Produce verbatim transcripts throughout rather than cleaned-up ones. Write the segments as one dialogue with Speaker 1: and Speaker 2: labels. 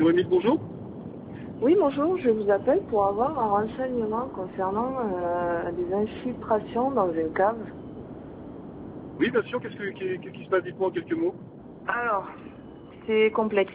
Speaker 1: Noémie, bonjour.
Speaker 2: Oui, bonjour, je vous appelle pour avoir un renseignement concernant euh, des infiltrations dans une cave.
Speaker 1: Oui, bien sûr, qu'est-ce, que, qu'est-ce qui se passe? Dites-moi en quelques mots.
Speaker 2: Alors, c'est complexe.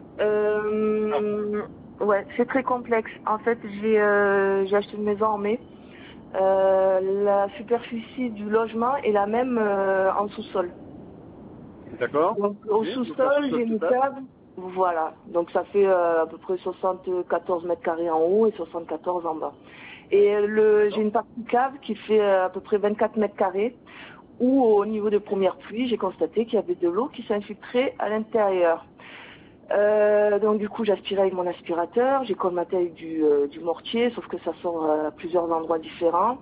Speaker 2: Euh, ouais, c'est très complexe. En fait, j'ai euh, j'ai acheté une maison en mai. Euh, la superficie du logement est la même euh, en sous-sol.
Speaker 1: D'accord.
Speaker 2: Donc au
Speaker 1: Oui, donc la
Speaker 2: sous-sol, j'ai
Speaker 1: sous-sol
Speaker 2: une
Speaker 1: totale.
Speaker 2: cave. Voilà. Donc ça fait euh, à peu près soixante-quatorze mètres carrés en haut et soixante-quatorze en bas. Et euh, le, j'ai
Speaker 1: D'accord.
Speaker 2: une partie cave qui fait euh, à peu près vingt-quatre mètres carrés où au niveau des premières pluies, j'ai constaté qu'il y avait de l'eau qui s'infiltrait à l'intérieur. Euh, donc du coup, j'aspirais avec mon aspirateur, j'ai colmaté avec du, euh, du mortier, sauf que ça sort euh, à plusieurs endroits différents.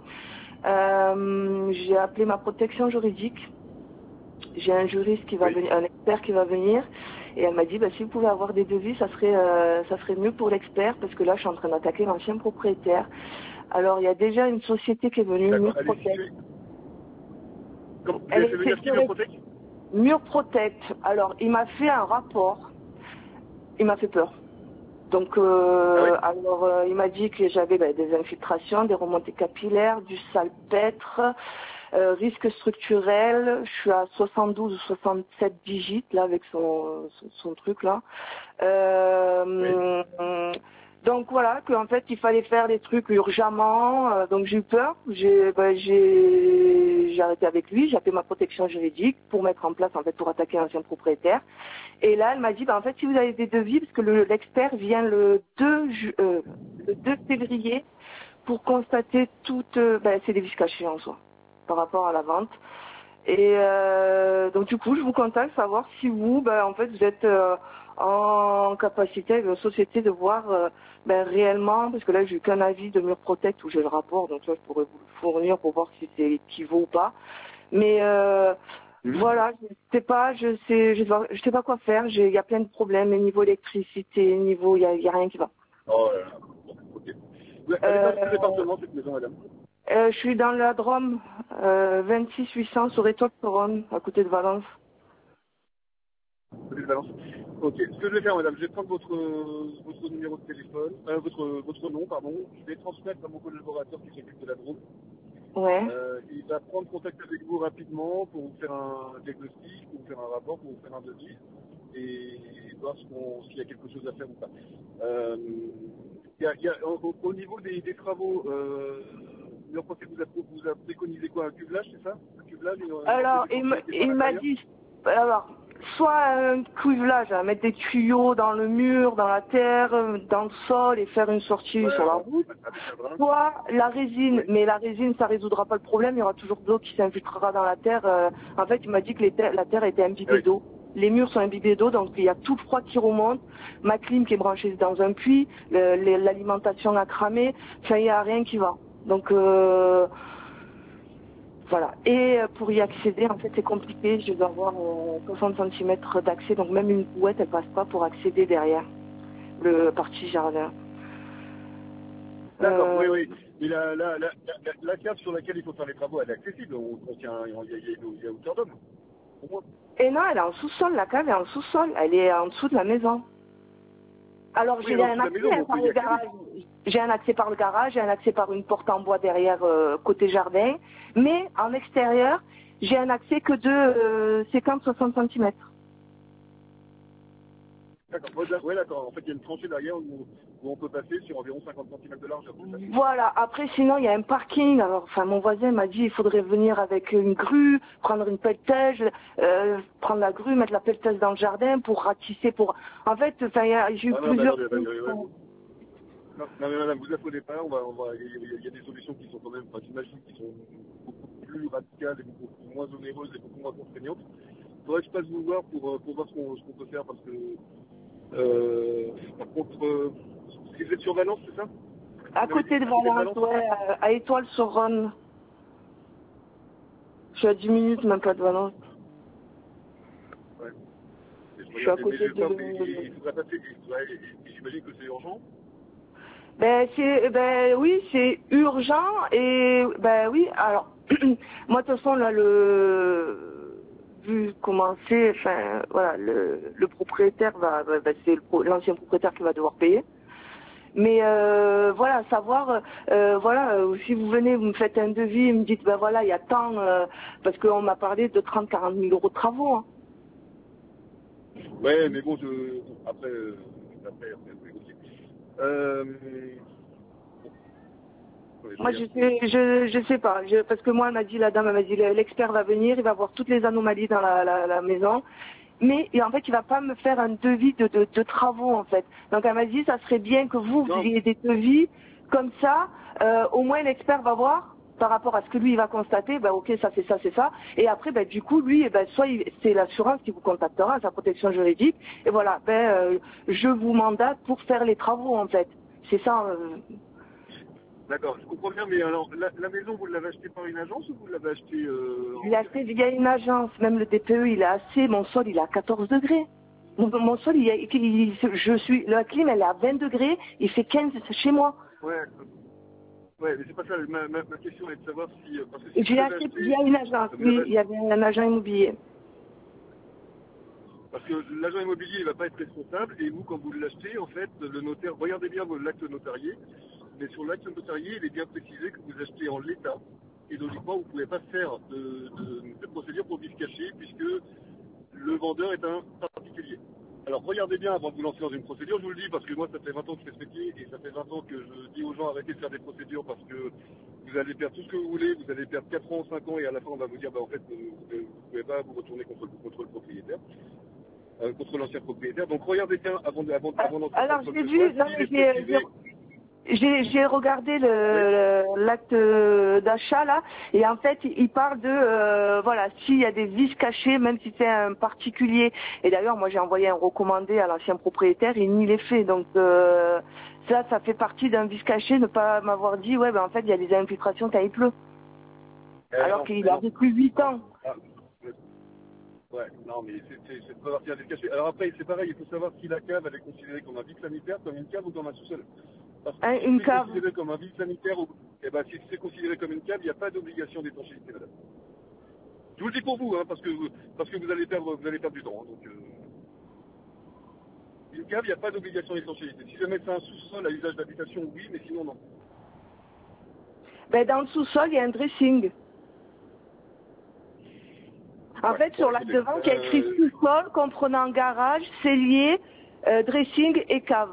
Speaker 2: Euh, j'ai appelé ma protection juridique. J'ai un juriste qui va
Speaker 1: Oui.
Speaker 2: venir, un expert qui va venir, et elle m'a dit bah, si vous pouvez avoir des devis, ça serait euh, ça serait mieux pour l'expert parce que là je suis en train d'attaquer l'ancien propriétaire. Alors il y a déjà une société qui est venue,
Speaker 1: D'accord.
Speaker 2: Mur
Speaker 1: Elle est
Speaker 2: Protect.
Speaker 1: située. Comment vous
Speaker 2: Elle
Speaker 1: avez fait
Speaker 2: est
Speaker 1: venir qui,
Speaker 2: c'est
Speaker 1: Murprotec?
Speaker 2: Mur Protect. Alors il m'a fait un rapport, il m'a fait peur. Donc
Speaker 1: Ah oui.
Speaker 2: euh, alors euh, il m'a dit que j'avais bah, des infiltrations, des remontées capillaires, du salpêtre. Euh, risque structurel, je suis à soixante-douze ou soixante-sept digits là avec son, son, son truc là.
Speaker 1: Oui.
Speaker 2: Euh, donc voilà, qu'en fait il fallait faire des trucs urgemment, euh, donc j'ai eu peur, j'ai bah, j'ai j'ai arrêté avec lui, j'ai appelé ma protection juridique pour mettre en place en fait pour attaquer l'ancien propriétaire. Et là elle m'a dit bah en fait si vous avez des devis, parce que le- l'expert vient le deux ju- euh, le deux février pour constater toutes euh, bah, c'est des vis cachés en soi par rapport à la vente. Et euh, donc du coup, je vous contacte savoir si vous, ben, en fait, vous êtes euh, en capacité avec votre société de voir euh, ben, réellement, parce que là, j'ai eu qu'un avis de Mur Protect où j'ai le rapport, donc là, je pourrais vous le fournir pour voir si c'est équivaut ou pas. Mais euh,
Speaker 1: Mhm.
Speaker 2: voilà, je sais pas, je sais, je sais pas, je sais pas quoi faire. J'ai- Il y a plein de problèmes, et niveau électricité, niveau, il y a, il y a rien qui va.
Speaker 1: Oh là là. Bon, ok. Vous- Elle est dans quel
Speaker 2: Euh,
Speaker 1: département, cette maison, madame?
Speaker 2: Euh, je suis dans la Drôme, euh, vingt-six huit cents sur Étoile-sur-Rhône, à côté de Valence.
Speaker 1: Côté de Valence. Ok. Ce que je vais faire, madame, je vais prendre votre, votre numéro de téléphone, euh, votre, votre nom, pardon. Je vais transmettre à mon collaborateur qui s'occupe de la Drôme.
Speaker 2: Ouais.
Speaker 1: Euh, il va prendre contact avec vous rapidement pour vous faire un diagnostic, pour vous faire un rapport, pour vous faire un devis et voir ce qu'on- s'il y a quelque chose à faire ou pas. Euh, il y a- il y a- au, au niveau des, des travaux, euh, le procès vous a, vous a préconisé quoi? Un cuvelage, c'est ça? Un cuvelage, une, une montée
Speaker 2: Alors,
Speaker 1: des
Speaker 2: il me-
Speaker 1: propriétés par
Speaker 2: il m'a
Speaker 1: l'intérieur?
Speaker 2: dit, alors, soit un cuvelage, à mettre des tuyaux dans le mur, dans la terre, euh, dans le sol et faire une sortie
Speaker 1: Ouais,
Speaker 2: sur la
Speaker 1: alors,
Speaker 2: route.
Speaker 1: avec un brin.
Speaker 2: Soit la résine,
Speaker 1: Oui.
Speaker 2: mais la résine, ça résoudra pas le problème, il y aura toujours de l'eau qui s'infiltrera dans la terre. euh. En fait, il m'a dit que les terres- la terre était
Speaker 1: Ah
Speaker 2: imbibée
Speaker 1: oui.
Speaker 2: d'eau. Les murs sont imbibés d'eau, donc il y a tout le froid qui remonte. Ma clim qui est branchée dans un puits, le- le- l'alimentation a cramé, enfin, il n'y a rien qui va. Donc, euh, voilà. Et euh, pour y accéder, en fait, c'est compliqué. Je dois avoir euh, soixante centimètres d'accès, donc même une brouette, elle passe pas pour accéder derrière le parti jardin.
Speaker 1: D'accord, oui,
Speaker 2: Euh,
Speaker 1: oui. Mais la, la, la, la, la cave sur laquelle il faut faire les travaux, elle est accessible. On, on tient, il y a, il y a, il y a hauteur d'homme. Au moins.
Speaker 2: et non, elle est en sous-sol, la cave est en sous-sol, elle est en dessous de la maison. Alors
Speaker 1: Oui,
Speaker 2: j'ai
Speaker 1: elle est en
Speaker 2: un
Speaker 1: dessous de la
Speaker 2: accès
Speaker 1: maison, mais
Speaker 2: hein,
Speaker 1: on peut
Speaker 2: par
Speaker 1: y
Speaker 2: le
Speaker 1: accéder.
Speaker 2: garage. J'ai un accès par le garage, j'ai un accès par une porte en bois derrière euh, côté jardin, mais en extérieur, j'ai un accès que de euh, cinquante à soixante centimètres.
Speaker 1: D'accord, ouais, d'ac- ouais, d'accord. En fait, il y a une tranchée derrière où, où on peut passer sur environ cinquante centimètres de largeur, c'est ça?
Speaker 2: Voilà, après sinon il y a un parking, alors enfin mon voisin m'a dit il faudrait venir avec une grue, prendre une pelletège, euh, prendre la grue, mettre la pelletège dans le jardin pour ratisser, pour... En fait, enfin il y a- j'ai eu
Speaker 1: Ah non, mais
Speaker 2: plusieurs...
Speaker 1: attendez, attendez, attendez, attendez. Non, non, mais madame, vous affolez pas, on va, on va, il y, a il y a des solutions qui sont quand même, enfin, j'imagine, qui sont beaucoup plus radicales et beaucoup moins onéreuses et beaucoup moins contraignantes. Il faudrait que je passe vous voir pour, euh, pour voir ce qu'on ce qu'on peut faire parce que, euh, par contre, euh, vous êtes sur Valence, c'est ça?
Speaker 2: À
Speaker 1: Vous m'avez dit,
Speaker 2: côté de
Speaker 1: à côté de
Speaker 2: Valence,
Speaker 1: Valence?
Speaker 2: ouais, euh, à Étoile-sur-Rhône. Je suis à dix minutes, même pas de Valence.
Speaker 1: Ouais. Et je
Speaker 2: Je suis à
Speaker 1: regarde, mais
Speaker 2: côté
Speaker 1: je vais pas,
Speaker 2: de...
Speaker 1: mais il il faudra passer, et- ouais, et- et j'imagine que c'est urgent.
Speaker 2: Ben c'est, ben oui, c'est urgent et ben oui. Alors moi de toute façon là le, vu comment c'est, enfin, voilà, le, le propriétaire va, va- va- c'est le pro- l'ancien propriétaire qui va devoir payer. Mais euh, voilà, savoir, euh, voilà, euh, si vous venez, vous me faites un devis, vous me dites, ben voilà, il y a tant, euh, parce qu'on m'a parlé de trente quarante mille euros de travaux. Hein.
Speaker 1: Ouais, mais bon, je, bon, après, euh, après, après, après, ok. Euh, bon, ouais, je
Speaker 2: Moi, je
Speaker 1: regarde.
Speaker 2: sais, je, je sais pas, je- parce que moi, elle m'a dit, la dame, elle m'a dit, l'expert va venir, il va voir toutes les anomalies dans la, la, la maison, mais et en fait, il va pas me faire un devis de, de, de travaux, en fait. Donc, elle m'a dit, ça serait bien que vous, vous
Speaker 1: Non,
Speaker 2: ayez des devis comme ça, euh, au moins l'expert va voir par rapport à ce que lui il va constater, ben ok, ça c'est ça, c'est ça, et après, ben du coup, lui, eh ben soit il- c'est l'assurance qui vous contactera, sa protection juridique, et voilà, ben euh, je vous mandate pour faire les travaux, en fait. C'est ça. euh,
Speaker 1: d'accord, je comprends bien, mais alors, la, la maison, vous l'avez achetée par une agence ou vous l'avez achetée euh,
Speaker 2: Je
Speaker 1: en
Speaker 2: l'ai
Speaker 1: direct?
Speaker 2: acheté via une agence, même le D P E il est assez, mon sol il est à quatorze degrés. Mon, mon sol, il, est- il- je suis, la clim elle est à vingt degrés, il fait quinze chez moi.
Speaker 1: Ouais, ouais, mais c'est pas ça. Ma, ma, ma question est de savoir si, euh, parce que si
Speaker 2: Et je
Speaker 1: vous
Speaker 2: l'ai
Speaker 1: l'avez
Speaker 2: acheté
Speaker 1: acheté,
Speaker 2: via une agence,
Speaker 1: vous l'avez
Speaker 2: oui, il y
Speaker 1: acheté,
Speaker 2: avait un agent immobilier.
Speaker 1: parce que l'agent immobilier, il va pas être responsable, et vous, quand vous l'achetez, en fait, le notaire, regardez bien l'acte notarié, mais sur l'acte notarié, il est bien précisé que vous achetez en l'état, et logiquement, vous ne pouvez pas faire de, de, de procédure pour vice caché, puisque le vendeur est un particulier. Alors regardez bien avant de vous lancer dans une procédure, je vous le dis parce que moi ça fait vingt ans que je fais ce métier et ça fait vingt ans que je dis aux gens arrêtez de faire des procédures parce que vous allez perdre tout ce que vous voulez, vous allez perdre quatre ans, cinq ans et à la fin on va vous dire bah en fait vous ne pouvez pas vous retourner contre, le- contre le propriétaire, euh, contre l'ancien propriétaire. Donc regardez bien avant de- avant, avant d'entreprendre
Speaker 2: Alors
Speaker 1: quoi
Speaker 2: j'ai
Speaker 1: que ce soit,
Speaker 2: vu, non
Speaker 1: s'il
Speaker 2: mais
Speaker 1: est
Speaker 2: j'ai, j'ai-
Speaker 1: précisé,
Speaker 2: J'ai j'ai regardé le
Speaker 1: oui,
Speaker 2: le- l'acte euh, d'achat là et en fait il parle de euh, voilà s'il y a des vices cachés même si c'est un particulier et d'ailleurs moi j'ai envoyé un recommandé à l'ancien propriétaire il nie les faits donc euh, ça ça fait partie d'un vice caché ne pas m'avoir dit ouais ben en fait il y a des infiltrations quand il pleut
Speaker 1: euh,
Speaker 2: alors
Speaker 1: non,
Speaker 2: qu'il
Speaker 1: mais
Speaker 2: a
Speaker 1: non,
Speaker 2: vécu huit
Speaker 1: non,
Speaker 2: ans.
Speaker 1: ah, euh, ouais, non mais c'est c'est- c'est pas partir des cachets. Alors après c'est pareil, il faut savoir si la cave elle est considérée comme un vide sanitaire, comme une cave ou comme un sous-sol. Parce que
Speaker 2: Hein,
Speaker 1: si
Speaker 2: une
Speaker 1: c'est
Speaker 2: cave.
Speaker 1: considéré comme un vide sanitaire, ou, eh ben, si c'est considéré comme une cave, il n'y a pas d'obligation d'étanchéité, madame. Je vous le dis pour vous, hein, parce que vous, parce que vous allez perdre, vous allez perdre du temps. Hein, donc, euh, une cave, il n'y a pas d'obligation d'étanchéité. Si jamais c'est un sous-sol à usage d'habitation, oui, mais sinon non.
Speaker 2: Ben dans le sous-sol il y a un dressing. En
Speaker 1: Ouais.
Speaker 2: fait
Speaker 1: Bon,
Speaker 2: sur l'acte
Speaker 1: écoutez,
Speaker 2: de vente il y a écrit
Speaker 1: euh,
Speaker 2: sous-sol comprenant garage, cellier, euh, dressing et cave.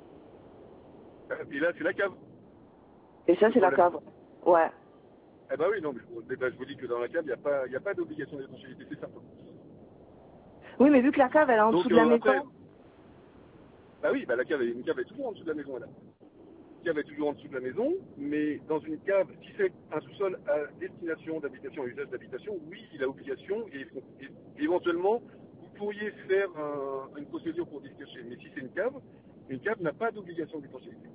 Speaker 1: et là c'est la cave,
Speaker 2: Et ça,
Speaker 1: le
Speaker 2: c'est la
Speaker 1: problème.
Speaker 2: cave. Ouais.
Speaker 1: Eh ben oui, non, mais je, vous eh ben, je vous dis que dans la cave, il n'y a pas, il y a pas d'obligation d'étanchéité, c'est certain.
Speaker 2: Oui, mais vu que la cave, elle est en dessous
Speaker 1: Donc
Speaker 2: de la
Speaker 1: euh, après,
Speaker 2: maison.
Speaker 1: bah oui, bah la cave, une cave est toujours en dessous de la maison, là. Cave est toujours en dessous de la maison, mais dans une cave, si c'est un sous-sol à destination d'habitation, à usage d'habitation, oui, il a obligation, et, et éventuellement, vous pourriez faire un- une procédure pour discacher. Mais si c'est une cave, une cave n'a pas d'obligation d'étanchéité.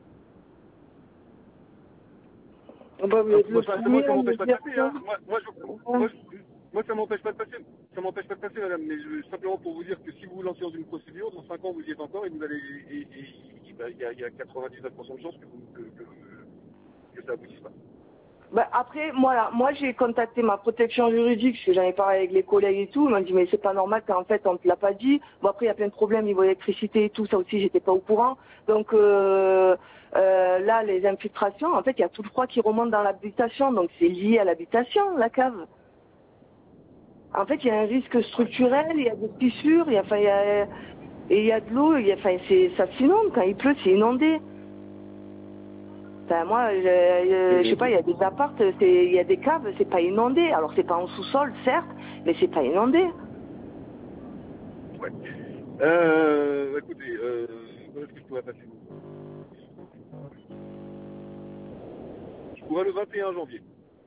Speaker 2: On va
Speaker 1: Ah,
Speaker 2: être
Speaker 1: moi,
Speaker 2: le
Speaker 1: ça, moi,
Speaker 2: premier
Speaker 1: ça
Speaker 2: à me
Speaker 1: m'empêche pas de
Speaker 2: dire
Speaker 1: passer,
Speaker 2: ça.
Speaker 1: hein. Moi, moi, je-
Speaker 2: Ouais.
Speaker 1: moi, je- moi, ça m'empêche pas de passer. Ça m'empêche pas de passer, madame. Mais je, simplement pour vous dire que si vous vous lancez dans une procédure, dans cinq ans, vous y êtes encore et vous allez, et, et- et- bah, il y a, il y a quatre-vingt-dix-neuf pour cent de chances que, vous- que, que, que ça aboutisse pas.
Speaker 2: Bah, après, moi, là, moi, j'ai contacté ma protection juridique, parce que j'en ai parlé avec les collègues et tout. Ils m'ont dit, mais c'est pas normal qu'en fait, on te l'a pas dit. Bon, après, il y a plein de problèmes niveau électricité et tout. Ça aussi, j'étais pas au courant. Donc, euh, euh, là, les infiltrations, en fait, il y a tout le froid qui remonte dans l'habitation. Donc, c'est lié à l'habitation, la cave. En fait, il y a un risque structurel, il y a des fissures, il y a, enfin, il y a, et il y a de l'eau, il y a, enfin, c'est, ça s'inonde. Quand il pleut, c'est inondé. Enfin, moi, je, je, je sais pas, il y a des apparts, c'est, il y a des caves, c'est pas inondé. Alors, c'est pas en sous-sol, certes, mais c'est pas inondé.
Speaker 1: Ouais. Euh, écoutez, euh, où est-ce que je pourrais passer vous Je pourrais le vingt et un janvier.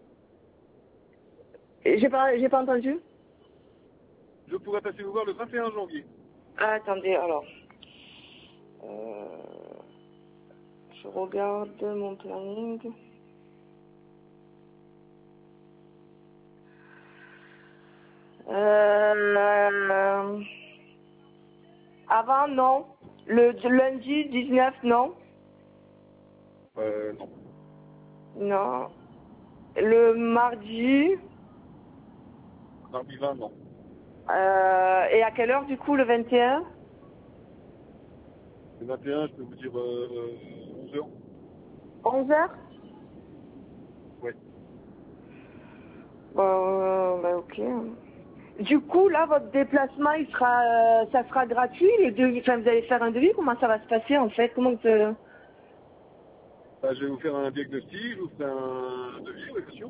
Speaker 2: Et J'ai pas, j'ai pas entendu.
Speaker 1: Je pourrais passer vous voir le vingt et un janvier.
Speaker 2: Ah, attendez, alors. Euh, je regarde mon planning. Euh, avant, non. Le lundi dix-neuf, non.
Speaker 1: Euh, non.
Speaker 2: Non. Le mardi,
Speaker 1: Mardi vingt, non.
Speaker 2: Euh, et à quelle heure du coup le vingt et un?
Speaker 1: Le vingt et un, je peux vous dire euh, onze heures.
Speaker 2: onze heures?
Speaker 1: Ouais.
Speaker 2: Euh, bah, ok. Du coup, là, votre déplacement, il sera, euh, ça sera gratuit, les devis, enfin, vous allez faire un devis, comment ça va se passer, en fait? Comment que...
Speaker 1: Bah, je vais vous faire un diagnostic, je vous ferai un devis, oui, bien sûr.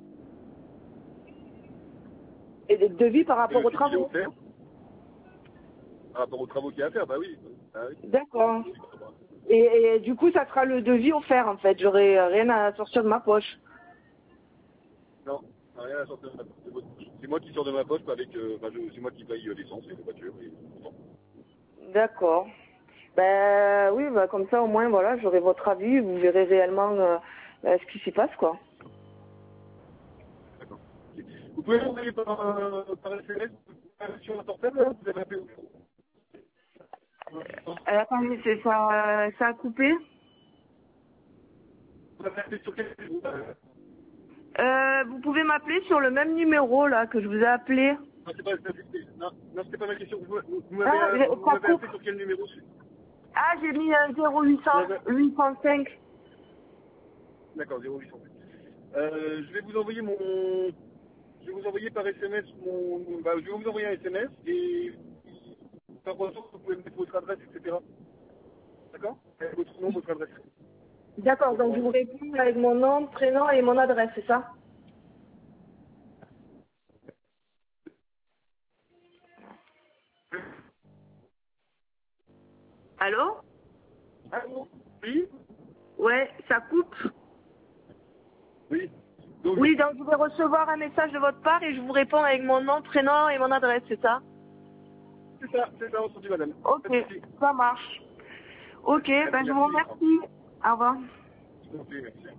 Speaker 2: Et des devis par
Speaker 1: Et
Speaker 2: rapport
Speaker 1: le
Speaker 2: aux
Speaker 1: prix qu'il est
Speaker 2: travaux?
Speaker 1: offert. Par rapport aux travaux qu'il y a à faire, bah oui. Bah oui.
Speaker 2: D'accord. Et, et du coup, ça sera le devis offert, en fait. J'aurai euh, rien à sortir de ma poche.
Speaker 1: Non, rien à sortir de ma poche. C'est votre- c'est moi qui sors de ma poche, pas avec, euh, bah, je- c'est moi qui paye euh, l'essence et les voitures. Et... Bon.
Speaker 2: D'accord. Ben oui, bah, comme ça, au moins, voilà, j'aurai votre avis, vous verrez réellement euh, euh, ce qui s'y passe, quoi.
Speaker 1: D'accord. Ok. Vous pouvez m'envoyer par, euh, par S M S euh, sur un portable, là, vous avez appelé au
Speaker 2: Euh, attendez, c'est ça, ça a coupé?
Speaker 1: Vous avez appelé sur quel numéro euh,
Speaker 2: Euh, vous pouvez m'appeler sur le même numéro, là, que je vous ai appelé.
Speaker 1: Non, c'est pas, c'est- non, non, c'était pas ma question. Vous, vous, vous m'avez
Speaker 2: Ah,
Speaker 1: euh,
Speaker 2: j'ai-
Speaker 1: vous
Speaker 2: ça
Speaker 1: m'avez
Speaker 2: coupe.
Speaker 1: appelé sur quel numéro c'est-
Speaker 2: Ah, j'ai mis un zéro huit
Speaker 1: Vous
Speaker 2: cents,
Speaker 1: m'avez-
Speaker 2: huit cent cinq.
Speaker 1: D'accord, zéro huit cent. Euh, je vais vous envoyer mon... Je vais vous envoyer par S M S mon... Bah, je vais vous envoyer un S M S et par retour, vous pouvez mettre votre adresse, et cetera. D'accord? Avec votre nom, votre adresse.
Speaker 2: D'accord, donc je vous réponds avec mon nom, prénom et mon adresse, c'est ça? Allô?
Speaker 1: Allô? Oui?
Speaker 2: Ouais, ça coupe.
Speaker 1: Oui. Donc,
Speaker 2: Oui, donc je vais recevoir un message de votre part et je vous réponds avec mon nom, prénom et mon adresse, c'est ça?
Speaker 1: c'est ça, c'est ça, entendu, madame. Pas
Speaker 2: Ok,
Speaker 1: de souci.
Speaker 2: ça marche. Ok, ben je vous
Speaker 1: Merci, merci.
Speaker 2: remercie. Au revoir.
Speaker 1: Ok, merci.